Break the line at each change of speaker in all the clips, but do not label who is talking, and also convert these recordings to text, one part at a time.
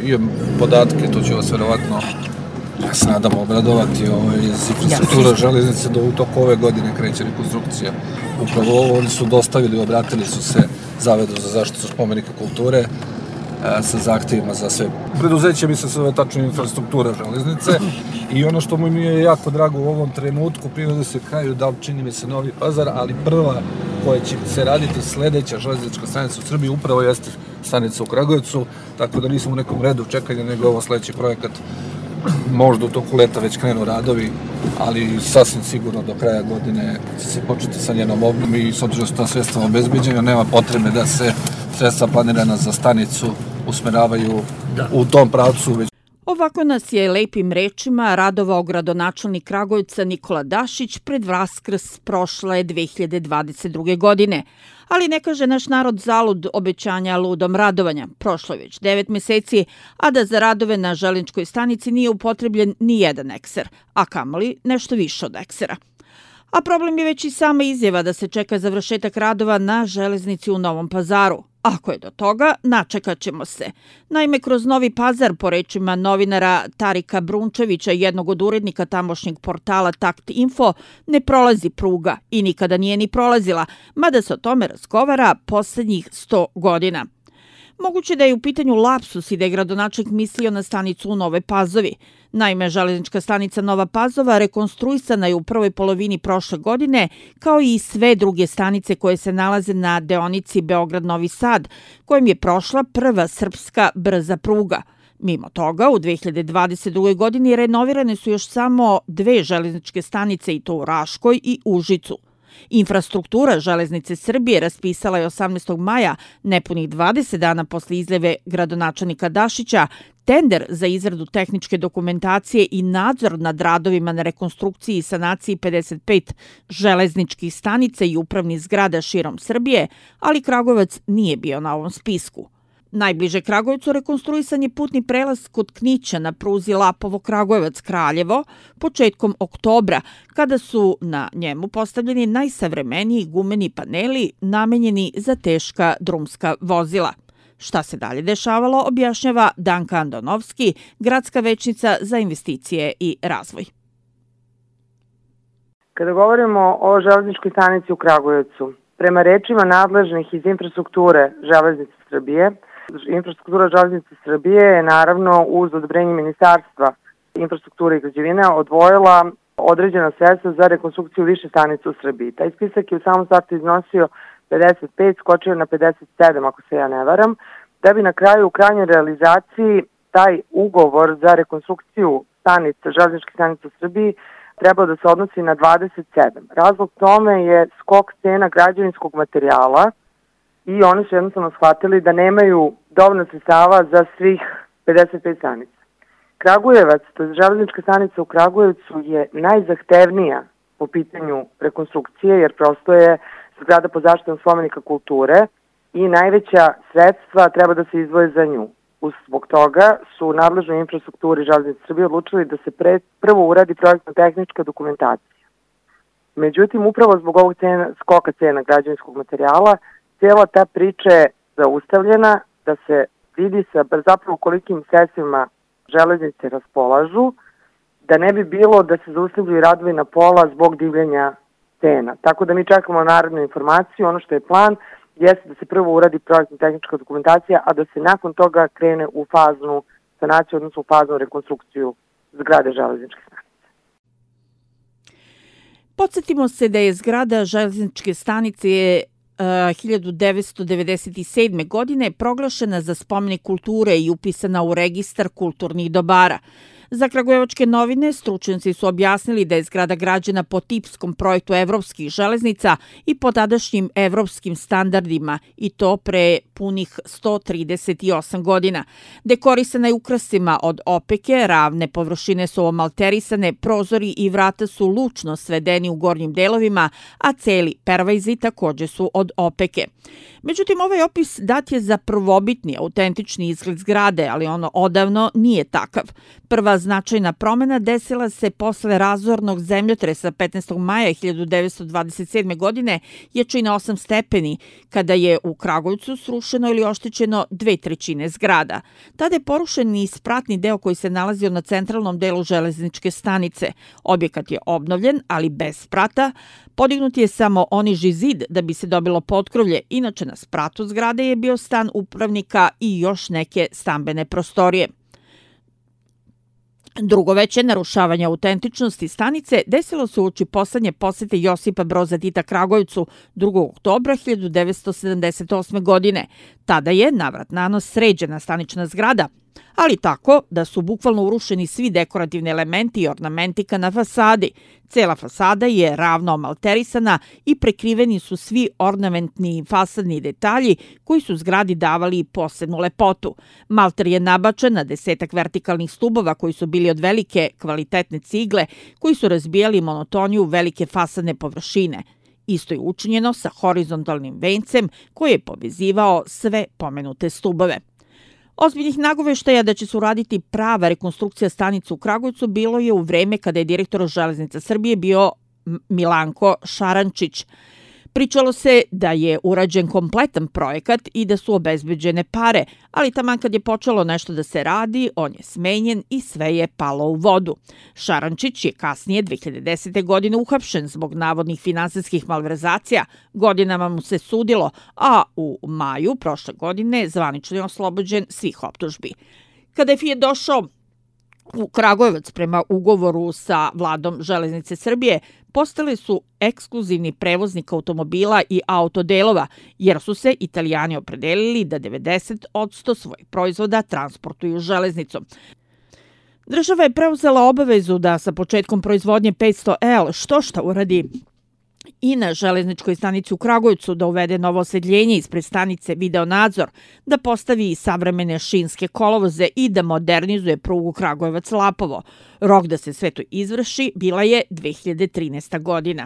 imam podatke, to će vas verovatno, ja se nadam, obradovati iz infrastruktura železnice do u toku ove godine kreće rekonstrukcija. Upravo ovo oni su dostavili, obratili su se Zavedu za zaštitu spomenika kulture sa zahtjevima za sve preduzeće, mislim se ove tačno infrastruktura železnice i ono što mi je jako drago u ovom trenutku, prije se kraju, da čini mi se Novi Pazar, ali prva koja će se raditi sledeća železnička stanica u Srbiji upravo jeste stanica u Kragujevcu, tako da nisam u nekom redu čekanja, nego ovo sledeći projekat. Možda u toku leta već krenu radovi, ali sasvim sigurno do kraja godine će se početi sa njenom obnovom i s obzirom da su ta sredstva obezbeđena, nema potrebe da se sredstva planirana za stanicu usmeravaju u tom pravcu.
Ovako nas je lepim rečima radovao gradonačelnik Kragujevca Nikola Dašić pred Vaskrs prošle 2022. godine. Ali ne kaže naš narod zalud obećanja ludom radovanja. Prošlo je već 9 meseci, a da za radove na železničkoj stanici nije upotrebljen ni jedan ekser, a kamoli nešto više od eksera. A problem je već i sama izjava da se čeka završetak radova na železnici u Novom Pazaru. Ako je do toga, načekat ćemo se. Naime, kroz Novi Pazar, po rečima novinara Tarika Brunčevića, jednog od urednika tamošnjeg portala Takt Info, ne prolazi pruga i nikada nije ni prolazila, mada se o tome razgovara poslednjih 100 godina. Moguće da je u pitanju lapsus i da je gradonačelnik mislio na stanicu u Novoj Pazovi. Naime, železnička stanica Nova Pazova rekonstruisana je u prvoj polovini prošle godine, kao i sve druge stanice koje se nalaze na deonici Beograd-Novi Sad, kojim je prošla prva srpska brza pruga. Mimo toga, u 2022. godini renovirane su još samo 2 železničke stanice, i to u Raškoj i Užicu. Infrastruktura Železnice Srbije raspisala je 18. maja, nepunih 20 dana posle izjave gradonačelnika Dašića, tender za izradu tehničke dokumentacije i nadzor nad radovima na rekonstrukciji i sanaciji 55 železničkih stanica i upravnih zgrada širom Srbije, ali Kragujevac nije bio na ovom spisku. Najbliže Kragujevcu rekonstruisan je putni prelaz kod Knića na pruzi Lapovo-Kragujevac-Kraljevo početkom oktobra, kada su na njemu postavljeni najsavremeniji gumeni paneli namenjeni za teška drumska vozila. Šta se dalje dešavalo, objašnjava Danka Andonovski, gradska većnica za investicije i razvoj.
Kada govorimo o železničkoj stanici u Kragujevcu, prema rečima nadležnih iz infrastrukture Železnice Srbije, infrastruktura Železnice Srbije je naravno uz odobrenje Ministarstva infrastrukture i građevine odvojila određena sredstva za rekonstrukciju više stanica u Srbiji. Taj spisak je u samom startu iznosio 55, skočio na 57, ako se ja ne varam, da bi na kraju u krajnjoj realizaciji taj ugovor za rekonstrukciju stanica, železničkih stanica u Srbiji trebao da se odnosi na 27. Razlog tome je skok cena građevinskog materijala i oni su jednostavno shvatili da nemaju dovoljno sredstava za svih 55 stanica. Kragujevac, to je železnička stanica u Kragujevcu, je najzahtevnija po pitanju rekonstrukcije, jer prosto je zgrada pod zaštitom spomenika kulture i najveća sredstva treba da se izdvoje za nju. Zbog toga su nadležnoj infrastrukturi Železnice Srbije odlučili da se prvo uradi projektno-tehnička dokumentacija. Međutim, upravo zbog ovog skoka cena građevinskog materijala, cijela ta priča je zaustavljena da se vidi sa zapravo kolikim sredstvima železnice raspolažu, da ne bi bilo da se zaustavljaju radovi na pola zbog divljenja cena. Tako da mi čekamo narednu informaciju. Ono što je plan jeste da se prvo uradi projektno-tehnička dokumentacija, a da se nakon toga krene u faznu sanaciju, odnosno u faznu rekonstrukciju zgrade železničke stanice.
Podsjetimo se da je zgrada železničke stanice 1997. godine proglašena za spomenik kulture i upisana u registar kulturnih dobara. Za Kragujevačke novine stručnjaci su objasnili da je zgrada građena po tipskom projektu evropskih železnica i po tadašnjim evropskim standardima, i to pre punih 138 godina. Dekorisana je ukrasima od opeke, ravne površine su omalterisane, prozori i vrata su lučno svedeni u gornjim delovima, a celi pervajzi takođe su od opeke. Međutim, ovaj opis dat je za prvobitni, autentični izgled zgrade, ali ono odavno nije takav. Prva značajna promjena desila se posle razornog zemljotresa 15. maja 1927. godine, jačine 8 stepeni, kada je u Kragujevcu srušeno ili oštećeno 2/3 zgrada. Tada je porušen i spratni deo koji se nalazio na centralnom delu železničke stanice. Objekat je obnovljen, ali bez sprata. Podignut je samo oniži zid da bi se dobilo potkrovlje. Inače, na spratu zgrade je bio stan upravnika i još neke stambene prostorije. Drugo veće narušavanje autentičnosti stanice desilo se uoči poslednje posete Josipa Broza Tita Kragujevcu 2. oktobra 1978. godine. Tada je navrat nanos sređena stanična zgrada, ali tako da su bukvalno urušeni svi dekorativni elementi i ornamentika na fasadi. Cela fasada je ravno omalterisana i prekriveni su svi ornamentni i fasadni detalji koji su zgradi davali posebnu lepotu. Malter je nabačen na 10 vertikalnih stubova koji su bili od velike kvalitetne cigle koji su razbijali monotoniju velike fasadne površine. Isto je učinjeno sa horizontalnim vencem koji je povezivao sve pomenute stubove. Ozbiljnih nagoveštaja da će se uraditi prava rekonstrukcija stanice u Kragujevcu bilo je u vreme kada je direktor Železnica Srbije bio Milanko Šarančić. Pričalo se da je urađen kompletan projekat i da su obezbeđene pare, ali taman kad je počelo nešto da se radi, on je smenjen i sve je palo u vodu. Šarančić je kasnije 2010. godine uhapšen zbog navodnih finansijskih malverzacija, godinama mu se sudilo, a u maju prošle godine zvanično je oslobođen svih optužbi. Kada je FIE došao u Kragujevac prema ugovoru sa vladom Železnice Srbije, postali su ekskluzivni prevoznik automobila i autodelova, jer su se Italijani opredelili da 90% svojih proizvoda transportuju železnicom. Država je preuzela obavezu da sa početkom proizvodnje 500L što uradi i na železničkoj stanici u Kragujevcu, da uvede novo osvetljenje ispred stanice, videonadzor, da postavi savremene šinske kolovoze i da modernizuje prugu Kragujevac-Lapovo. Rok da se sve to izvrši bila je 2013. godina.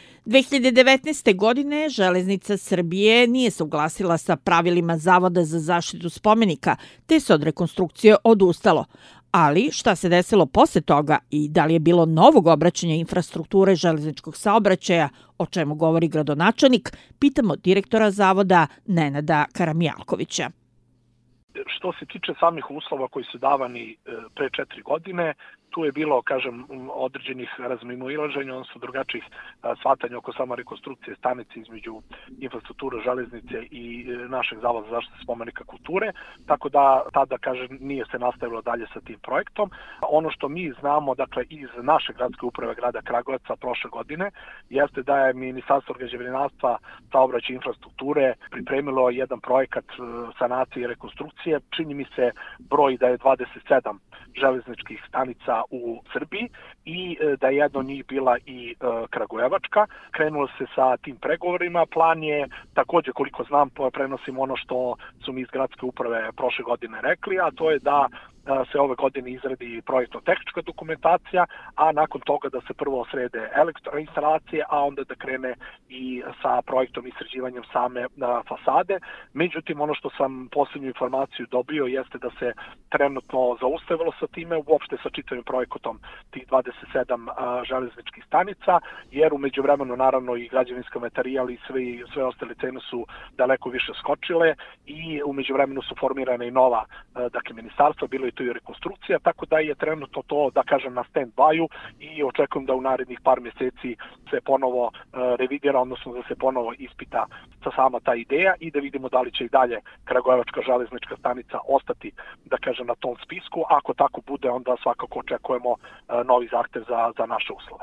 2019. godine Železnica Srbije nije se uglasila sa pravilima Zavoda za zaštitu spomenika, te se od rekonstrukcije odustalo. Ali šta se desilo posle toga i da li je bilo novog obraćanja infrastrukture železničkog saobraćaja, o čemu govori gradonačelnik, pitamo direktora Zavoda Nenada Karamijalkovića.
Što se tiče samih uslova koji su davani pre 4 godine, tu je bilo, kažem, određenih razmimoilaženja, odnosno drugačijih shvatanja oko samo rekonstrukcije stanice između infrastrukture železnice i našeg Zavoda za zaštitu spomenika kulture, tako da tada, kažem, nije se nastavilo dalje sa tim projektom. Ono što mi znamo, dakle, iz naše gradske uprave grada Kragujevca prošle godine, jeste da je Ministarstvo građevinarstva, saobraćaja i infrastrukture pripremilo jedan projekat sanacije i rekonstrukcije. Čini mi se broj da je 27 železničkih stanica u Srbiji i da je jedna od njih bila i Kragujevačka. Krenulo se sa tim pregovorima. Plan je također, koliko znam, prenosim ono što su mi iz gradske uprave prošle godine rekli, a to je da se ove godine izradi projektno-tehnička dokumentacija, a nakon toga da se prvo srede elektroinstalacije, a onda da krene i sa projektom i sređivanjem same fasade. Međutim, ono što sam posljednju informaciju dobio jeste da se trenutno zaustavilo sa time, uopšte sa čitavim projektom tih 27 železničkih stanica, jer u međuvremenu naravno i građevinska materijal i sve ostale cene su daleko više skočile i u međuvremenu su formirane i nova, dakle, ministarstva, bilo je to i rekonstrukcija, tako da je trenutno to, da kažem, na stand-by-u i očekujem da u narednih par mjeseci se ponovo revidira, odnosno da se ponovo ispita sama ta ideja i da vidimo da li će i dalje Kragujevačka železnička stanica ostati, da kažem, na tom spisku. Ako tako bude, onda svakako očekujemo novi zahtev za naše uslove.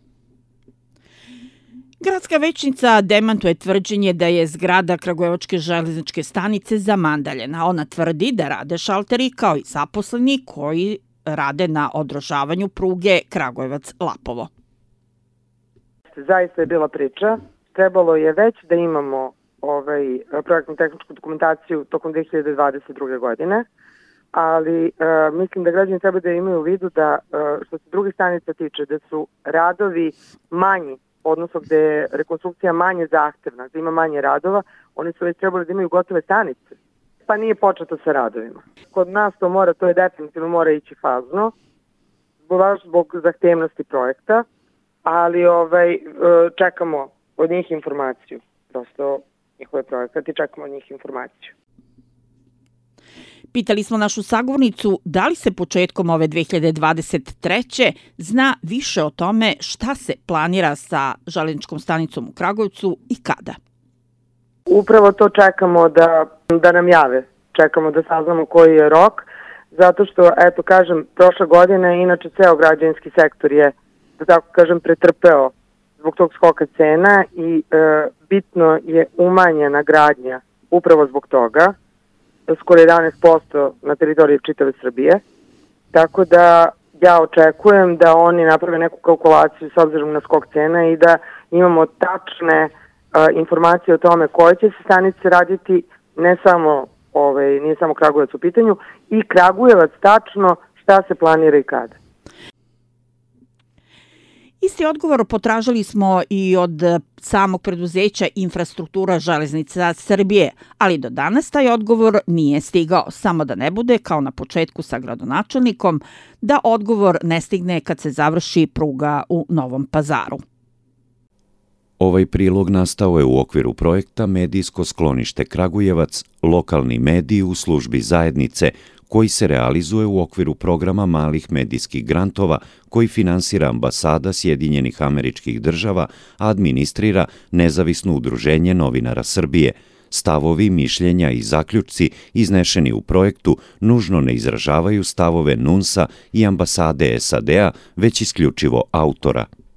Gradska većnica demantuje tvrđenje da je zgrada Kragujevačke železničke stanice zamandaljena. Ona tvrdi da rade šalteri kao i zaposleni koji rade na održavanju pruge Kragujevac-Lapovo.
Zaista je bila priča. Trebalo je već da imamo projektnu tehničku dokumentaciju tokom 2022. godine, ali mislim da građani treba da imaju u vidu da što se drugih stanica tiče, da su radovi manji odnosno gde je rekonstrukcija manje zahtevna, gde ima manje radova, oni su već trebali da imaju gotove stanice, pa nije početo sa radovima. Kod nas to je definitivno mora ići fazno, zbog zahtevnosti projekta, ali čekamo od njih informaciju, prosto njihove projekte i čekamo od njih informaciju.
Pitali smo našu sagovornicu da li se početkom ove 2023. zna više o tome šta se planira sa železničkom stanicom u Kragujevcu i kada.
Upravo to čekamo da nam jave. Čekamo da saznamo koji je rok, zato što, eto kažem, prošle godine inače ceo građevinski sektor je, da tako kažem, pretrpeo zbog tog skoka cena i bitno je umanjena gradnja upravo zbog toga, skoro 11% na teritoriji čitave Srbije. Tako da ja očekujem da oni naprave neku kalkulaciju s obzirom na skok cena i da imamo tačne informacije o tome koje će se stanice raditi, nije samo Kragujevac u pitanju, i Kragujevac tačno šta se planira i kada.
Isti odgovor potražili smo i od samog preduzeća Infrastruktura železnica Srbije, ali do danas taj odgovor nije stigao. Samo da ne bude, kao na početku sa gradonačelnikom, da odgovor ne stigne kad se završi pruga u Novom Pazaru.
Ovaj prilog nastao je u okviru projekta Medijsko sklonište Kragujevac, lokalni mediji u službi zajednice, koji se realizuje u okviru programa malih medijskih grantova koji finansira ambasada Sjedinjenih Američkih Država, a administrira Nezavisno udruženje novinara Srbije. Stavovi, mišljenja i zaključci iznešeni u projektu nužno ne izražavaju stavove NUNS-a i ambasade SAD-a, već isključivo autora.